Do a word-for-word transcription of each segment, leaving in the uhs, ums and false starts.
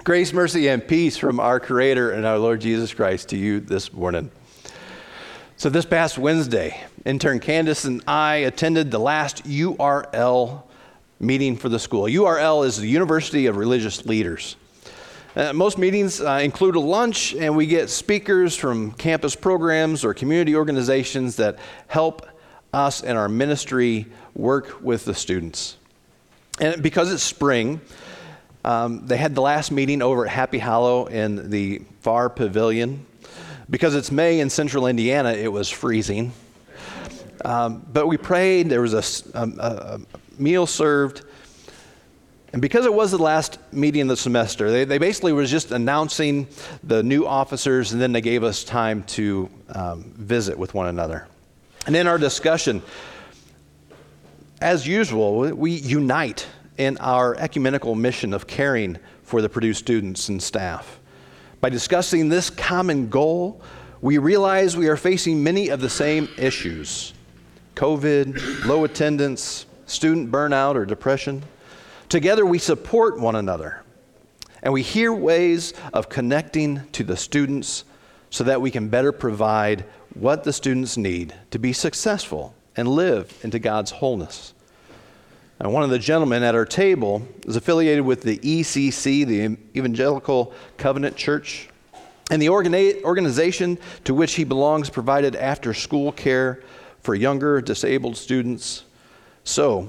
Grace, mercy, and peace from our Creator and our Lord Jesus Christ to you this morning. So this past Wednesday, intern Candace and I attended the last U R L meeting for the school. U R L is the University of Religious Leaders. Uh, most meetings uh, include a lunch, and we get speakers from campus programs or community organizations that help us in our ministry work with the students. And because it's spring, um, they had the last meeting over at Happy Hollow in the Far Pavilion. Because it's May in central Indiana, it was freezing. Um, but we prayed, there was a, a, a meal served. And because it was the last meeting of the semester, they, they basically was just announcing the new officers, and then they gave us time to um, visit with one another. And in our discussion, as usual, we unite in our ecumenical mission of caring for the Purdue students and staff. By discussing this common goal, we realize we are facing many of the same issues: COVID, low attendance, student burnout or depression. Together we support one another, and we hear ways of connecting to the students so that we can better provide what the students need to be successful and live into God's wholeness. And one of the gentlemen at our table is affiliated with the E C C, the Evangelical Covenant Church, and the organi- organization to which he belongs provided after-school care for younger disabled students. So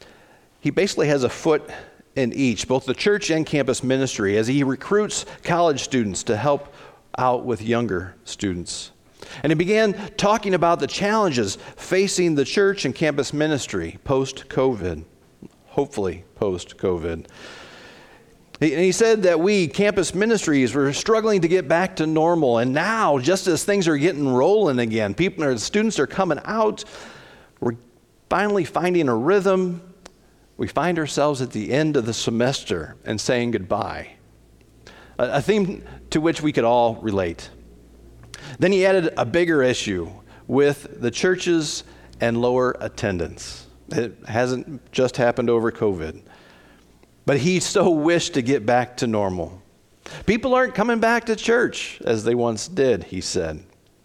he basically has a foot in each, both the church and campus ministry, as he recruits college students to help out with younger students. And he began talking about the challenges facing the church and campus ministry post-COVID, hopefully post-COVID. He, and he said that we, campus ministries, were struggling to get back to normal. And now, just as things are getting rolling again, people, or the students are coming out, we're finally finding a rhythm. We find ourselves at the end of the semester and saying goodbye. A, a theme to which we could all relate. Then he added a bigger issue with the churches and lower attendance. It hasn't just happened over COVID. But he so wished to get back to normal. People aren't coming back to church as they once did, he said.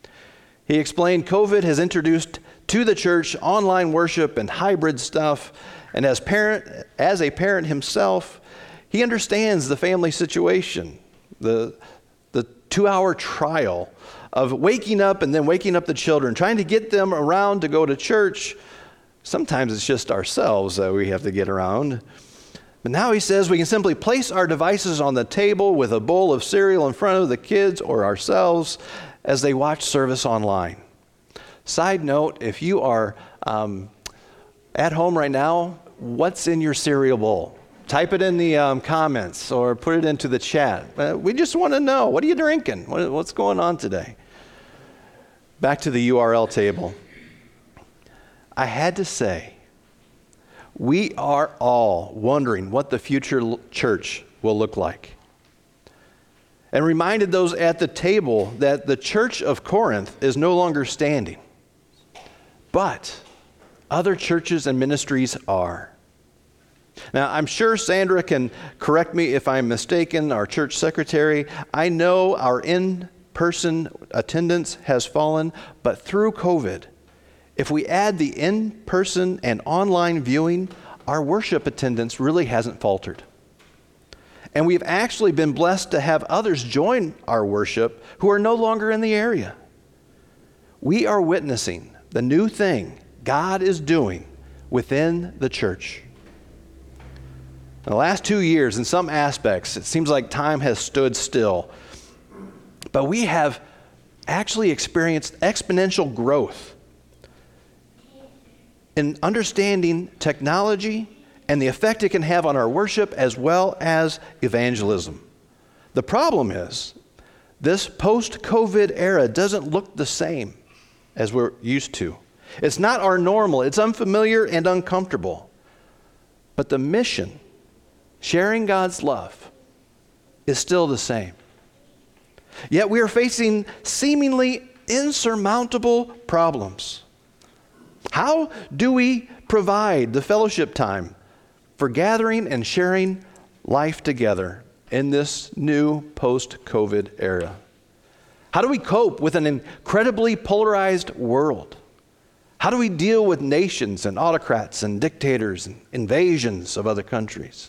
He explained COVID has introduced to the church online worship and hybrid stuff. And as parent, as a parent himself, he understands the family situation, the, the two-hour trial of waking up and then waking up the children, trying to get them around to go to church. Sometimes it's just ourselves that we have to get around. But now he says we can simply place our devices on the table with a bowl of cereal in front of the kids or ourselves as they watch service online. Side note, if you are um, at home right now, what's in your cereal bowl? Type it in the um, comments or put it into the chat. Uh, we just want to know, what are you drinking? What, what's going on today? Back to the U R L table. I had to say, we are all wondering what the future l- church will look like. And reminded those at the table that the church of Corinth is no longer standing. But other churches and ministries are. Now, I'm sure Sandra can correct me if I'm mistaken, our church secretary. I know our in-person attendance has fallen, but through COVID, if we add the in-person and online viewing, our worship attendance really hasn't faltered. And we've actually been blessed to have others join our worship who are no longer in the area. We are witnessing the new thing God is doing within the church. In the last two years, in some aspects, it seems like time has stood still. But we have actually experienced exponential growth in understanding technology and the effect it can have on our worship as well as evangelism. The problem is, this post-COVID era doesn't look the same as we're used to. It's not our normal. It's unfamiliar and uncomfortable. But the mission, sharing God's love, is still the same. Yet we are facing seemingly insurmountable problems. How do we provide the fellowship time for gathering and sharing life together in this new post-COVID era? How do we cope with an incredibly polarized world? How do we deal with nations and autocrats and dictators and invasions of other countries?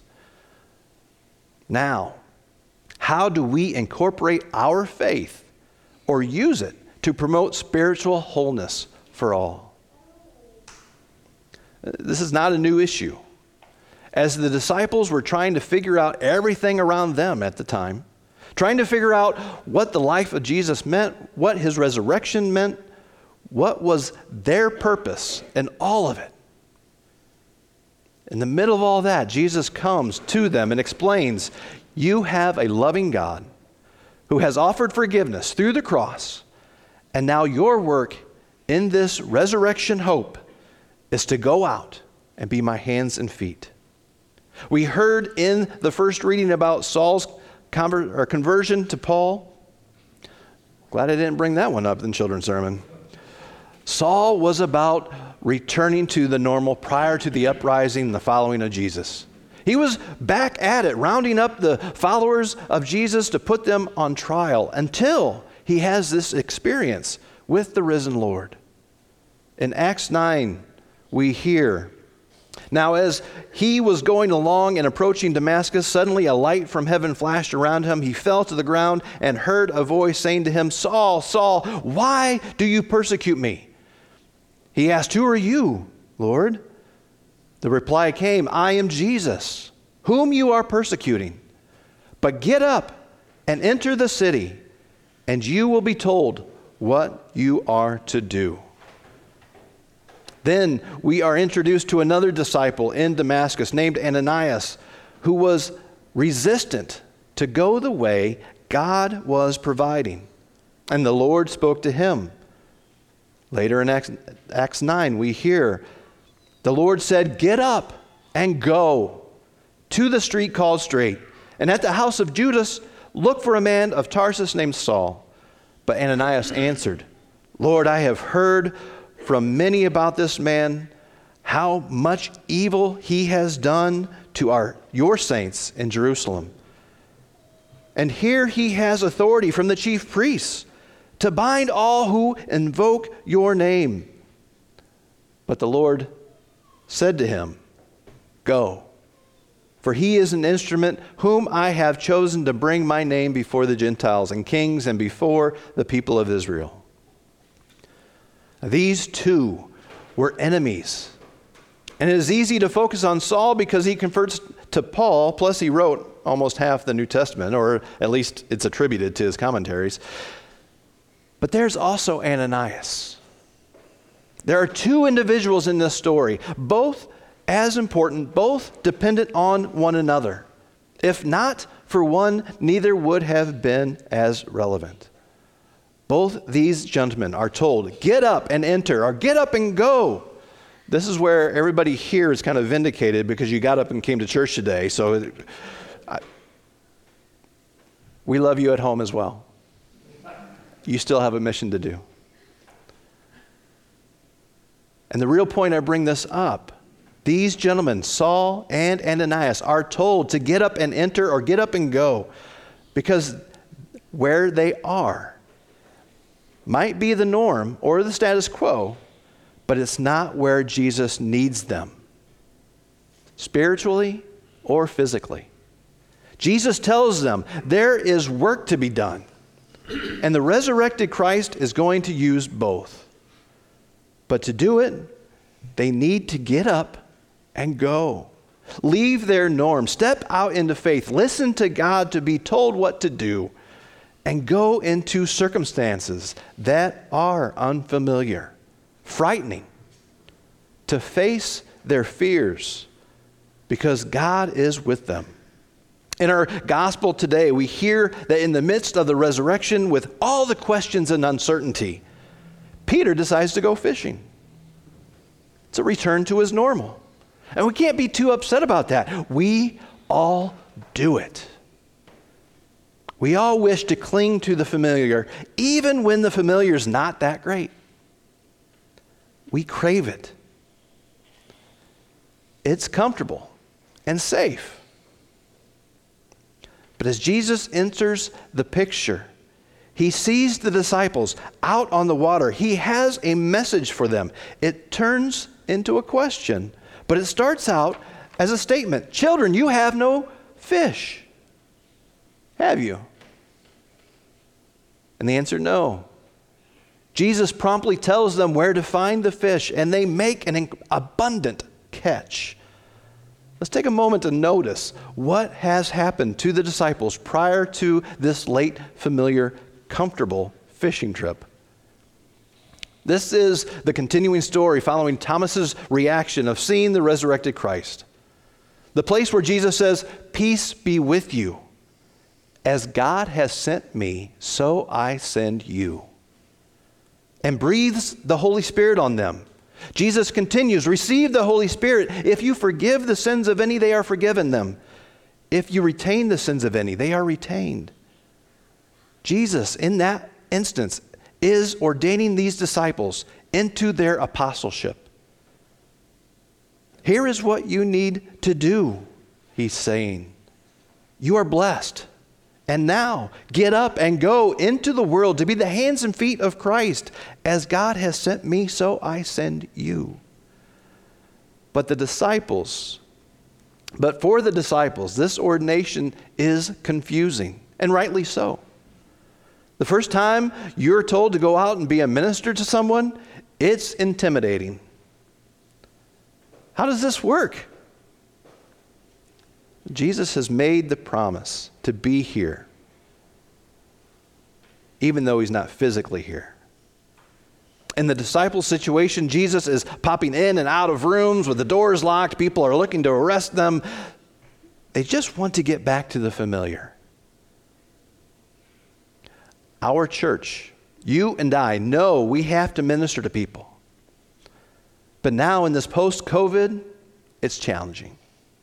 Now, how do we incorporate our faith or use it to promote spiritual wholeness for all? This is not a new issue. As the disciples were trying to figure out everything around them at the time, trying to figure out what the life of Jesus meant, what his resurrection meant, what was their purpose in all of it. In the middle of all that, Jesus comes to them and explains, you have a loving God who has offered forgiveness through the cross, and now your work in this resurrection hope is to go out and be my hands and feet. We heard in the first reading about Saul's conver- or conversion to Paul. Glad I didn't bring that one up in children's sermon. Saul was about returning to the normal prior to the uprising and the following of Jesus. He was back at it, rounding up the followers of Jesus to put them on trial until he has this experience with the risen Lord. In Acts nine, we hear, now as he was going along and approaching Damascus, suddenly a light from heaven flashed around him. He fell to the ground and heard a voice saying to him, Saul, Saul, why do you persecute me? He asked, who are you, Lord? The reply came, I am Jesus, whom you are persecuting. But get up and enter the city, and you will be told what you are to do. Then we are introduced to another disciple in Damascus named Ananias, who was resistant to go the way God was providing. And the Lord spoke to him. Later in Acts, Acts nine, we hear, the Lord said, get up and go to the street called Straight, and at the house of Judas, look for a man of Tarsus named Saul. But Ananias answered, Lord, I have heard from many about this man, how much evil he has done to our your saints in Jerusalem. And here he has authority from the chief priests to bind all who invoke your name. But the Lord said to him, go, for he is an instrument whom I have chosen to bring my name before the Gentiles and kings and before the people of Israel. These two were enemies. And it is easy to focus on Saul because he converts to Paul, plus he wrote almost half the New Testament, or at least it's attributed to his commentaries. But there's also Ananias. There are two individuals in this story, both as important, both dependent on one another. If not for one, neither would have been as relevant. Both these gentlemen are told, get up and enter, or get up and go. This is where everybody here is kind of vindicated because you got up and came to church today. So I, we love you at home as well. You still have a mission to do. And the real point I bring this up, these gentlemen, Saul and Ananias, are told to get up and enter or get up and go because where they are might be the norm or the status quo, but it's not where Jesus needs them, spiritually or physically. Jesus tells them there is work to be done, and the resurrected Christ is going to use both. But to do it, they need to get up and go. Leave their norm, step out into faith, listen to God to be told what to do, and go into circumstances that are unfamiliar, frightening, to face their fears because God is with them. In our gospel today, we hear that in the midst of the resurrection, with all the questions and uncertainty, Peter decides to go fishing. It's a return to his normal. And we can't be too upset about that. We all do it. We all wish to cling to the familiar, even when the familiar is not that great. We crave it. It's comfortable and safe. But But as Jesus enters the picture, he sees the disciples out on the water. He has a message for them. It turns into a question, but it starts out as a statement. Children, you have no fish, have you? And the answer, no. Jesus promptly tells them where to find the fish, and they make an abundant catch. Let's take a moment to notice what has happened to the disciples prior to this late, familiar, comfortable fishing trip. This is the continuing story following Thomas's reaction of seeing the resurrected Christ. The place where Jesus says, "Peace be with you. As God has sent me, so I send you." And breathes the Holy Spirit on them. Jesus continues, "Receive the Holy Spirit. If you forgive the sins of any, they are forgiven them. If you retain the sins of any, they are retained." Jesus, in that instance, is ordaining these disciples into their apostleship. Here is what you need to do, he's saying. You are blessed. And now, get up and go into the world to be the hands and feet of Christ. As God has sent me, so I send you. But the disciples, but for the disciples, this ordination is confusing, and rightly so. The first time you're told to go out and be a minister to someone, it's intimidating. How does this work? Jesus has made the promise to be here, even though he's not physically here. In the disciples' situation, Jesus is popping in and out of rooms with the doors locked. People are looking to arrest them. They just want to get back to the familiar. Our church, you and I, know we have to minister to people. But now in this post-COVID, it's challenging.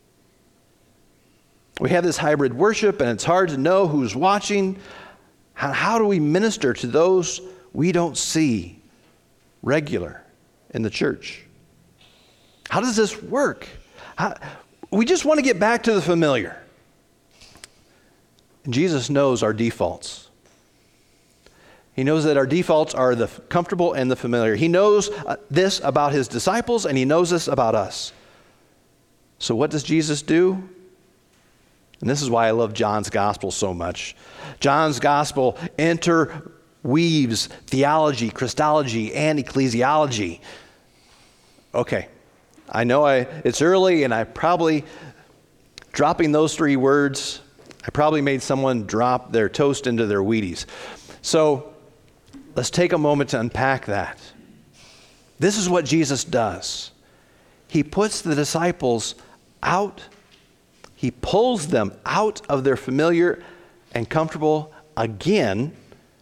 We have this hybrid worship, and it's hard to know who's watching. How, how do we minister to those we don't see regular in the church? How does this work? How, we just want to get back to the familiar. And Jesus knows our defaults. He knows that our defaults are the comfortable and the familiar. He knows uh, this about his disciples, and he knows this about us. So what does Jesus do? And this is why I love John's gospel so much. John's gospel interweaves theology, Christology, and ecclesiology. Okay, I know I it's early, and I probably, dropping those three words, I probably made someone drop their toast into their Wheaties. So let's take a moment to unpack that. This is what Jesus does. He puts the disciples out. He pulls them out of their familiar and comfortable again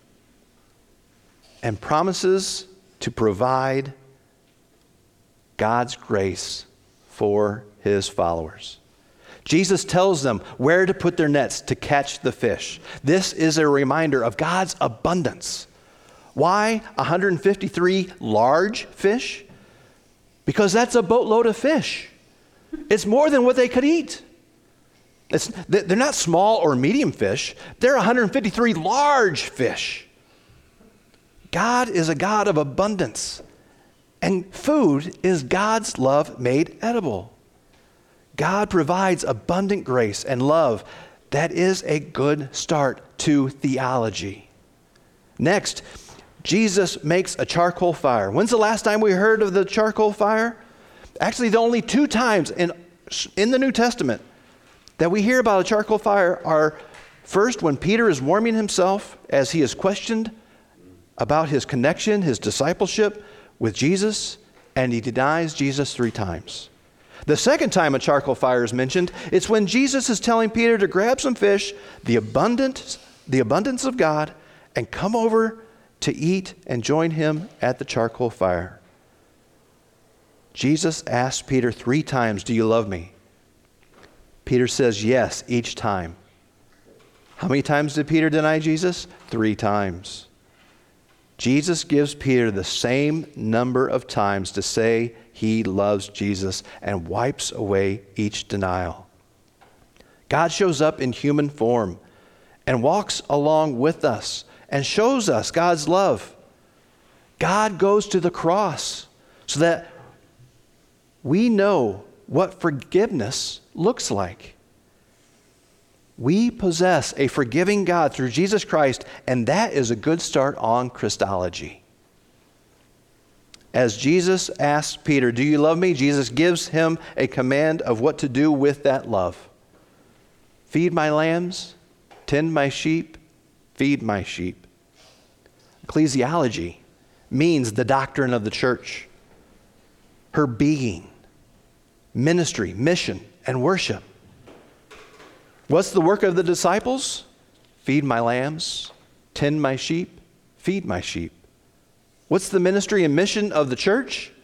and promises to provide God's grace for his followers. Jesus tells them where to put their nets to catch the fish. This is a reminder of God's abundance. Why one hundred fifty-three large fish? Because that's a boatload of fish. It's more than what they could eat. It's, they're not small or medium fish. They're one hundred fifty-three large fish. God is a God of abundance. And food is God's love made edible. God provides abundant grace and love. That is a good start to theology. Next, Jesus makes a charcoal fire. When's the last time we heard of the charcoal fire? Actually, the only two times in, in the New Testament that we hear about a charcoal fire are first when Peter is warming himself as he is questioned about his connection, his discipleship with Jesus, and he denies Jesus three times. The second time a charcoal fire is mentioned, it's when Jesus is telling Peter to grab some fish, the abundance, the abundance of God, and come over to eat and join him at the charcoal fire. Jesus asks Peter three times, "Do you love me?" Peter says yes each time. How many times did Peter deny Jesus? Three times. Jesus gives Peter the same number of times to say he loves Jesus and wipes away each denial. God shows up in human form and walks along with us and shows us God's love. God goes to the cross so that we know what forgiveness looks like. We possess a forgiving God through Jesus Christ, and that is a good start on Christology. As Jesus asks Peter, "Do you love me?" Jesus gives him a command of what to do with that love. Feed my lambs, tend my sheep, feed my sheep. Ecclesiology means the doctrine of the church, her being, ministry, mission, and worship. What's the work of the disciples? Feed my lambs, tend my sheep, feed my sheep. What's the ministry and mission of the church?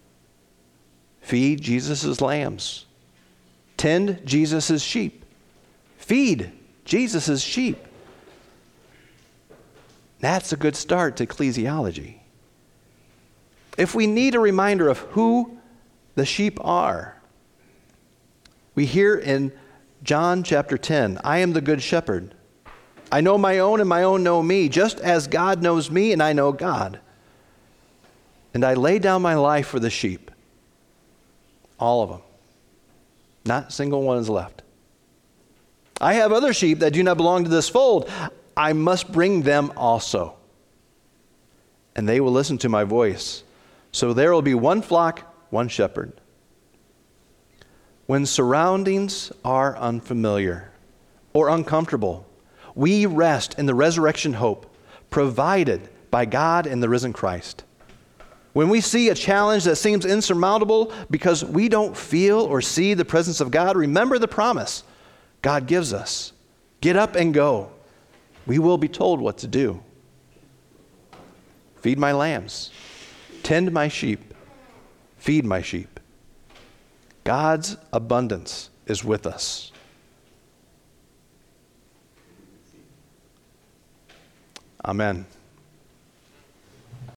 Feed Jesus' lambs, tend Jesus' sheep, feed Jesus' sheep. That's a good start to ecclesiology. If we need a reminder of who the sheep are, we hear in John chapter ten, "I am the good shepherd. I know my own and my own know me, just as God knows me and I know God. And I lay down my life for the sheep." All of them. Not a single one is left. "I have other sheep that do not belong to this fold. I must bring them also. And they will listen to my voice. So there will be one flock, one shepherd." When surroundings are unfamiliar or uncomfortable, we rest in the resurrection hope provided by God and the risen Christ. When we see a challenge that seems insurmountable because we don't feel or see the presence of God, remember the promise God gives us. Get up and go. We will be told what to do. Feed my lambs, tend my sheep, feed my sheep. God's abundance is with us. Amen.